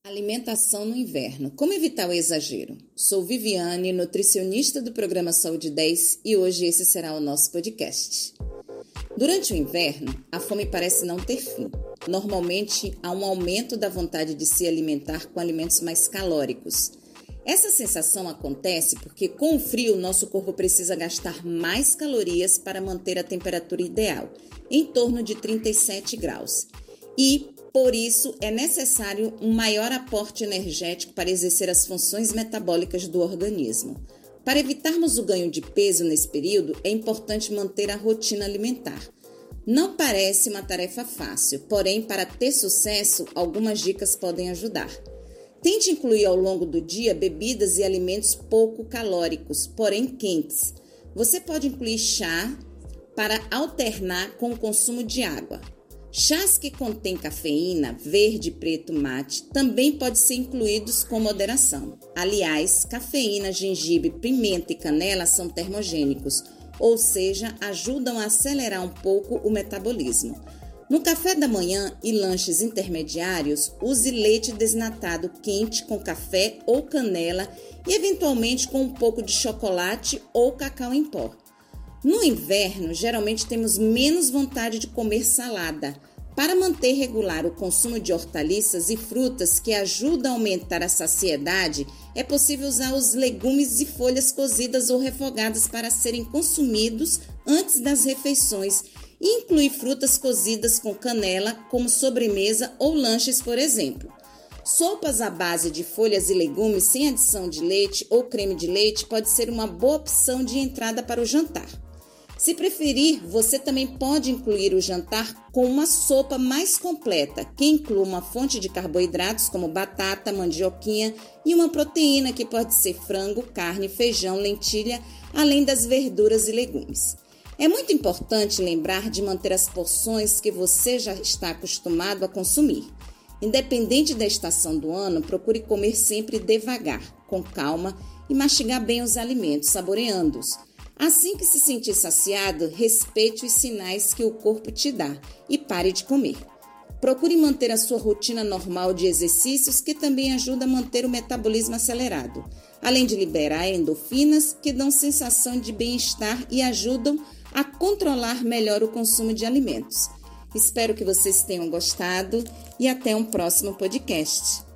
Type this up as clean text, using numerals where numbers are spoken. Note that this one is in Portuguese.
Alimentação no inverno. Como evitar o exagero? Sou Viviane, nutricionista do programa Saúde 10 e hoje esse será o nosso podcast. Durante o inverno, a fome parece não ter fim. Normalmente, há um aumento da vontade de se alimentar com alimentos mais calóricos. Essa sensação acontece porque com o frio, nosso corpo precisa gastar mais calorias para manter a temperatura ideal, em torno de 37 graus. E, por isso, é necessário um maior aporte energético para exercer as funções metabólicas do organismo. Para evitarmos o ganho de peso nesse período, é importante manter a rotina alimentar. Não parece uma tarefa fácil, porém, para ter sucesso, algumas dicas podem ajudar. Tente incluir ao longo do dia bebidas e alimentos pouco calóricos, porém quentes. Você pode incluir chá para alternar com o consumo de água. Chás que contêm cafeína, verde, preto, mate, também podem ser incluídos com moderação. Aliás, cafeína, gengibre, pimenta e canela são termogênicos, ou seja, ajudam a acelerar um pouco o metabolismo. No café da manhã e lanches intermediários, use leite desnatado quente com café ou canela e eventualmente com um pouco de chocolate ou cacau em pó. No inverno, geralmente temos menos vontade de comer salada. Para manter regular o consumo de hortaliças e frutas que ajudam a aumentar a saciedade, é possível usar os legumes e folhas cozidas ou refogadas para serem consumidos antes das refeições e incluir frutas cozidas com canela como sobremesa ou lanches, por exemplo. Sopas à base de folhas e legumes sem adição de leite ou creme de leite pode ser uma boa opção de entrada para o jantar. Se preferir, você também pode incluir o jantar com uma sopa mais completa, que inclua uma fonte de carboidratos como batata, mandioquinha e uma proteína que pode ser frango, carne, feijão, lentilha, além das verduras e legumes. É muito importante lembrar de manter as porções que você já está acostumado a consumir. Independente da estação do ano, procure comer sempre devagar, com calma e mastigar bem os alimentos, saboreando-os. Assim que se sentir saciado, respeite os sinais que o corpo te dá e pare de comer. Procure manter a sua rotina normal de exercícios, que também ajuda a manter o metabolismo acelerado, além de liberar endorfinas que dão sensação de bem-estar e ajudam a controlar melhor o consumo de alimentos. Espero que vocês tenham gostado e até um próximo podcast.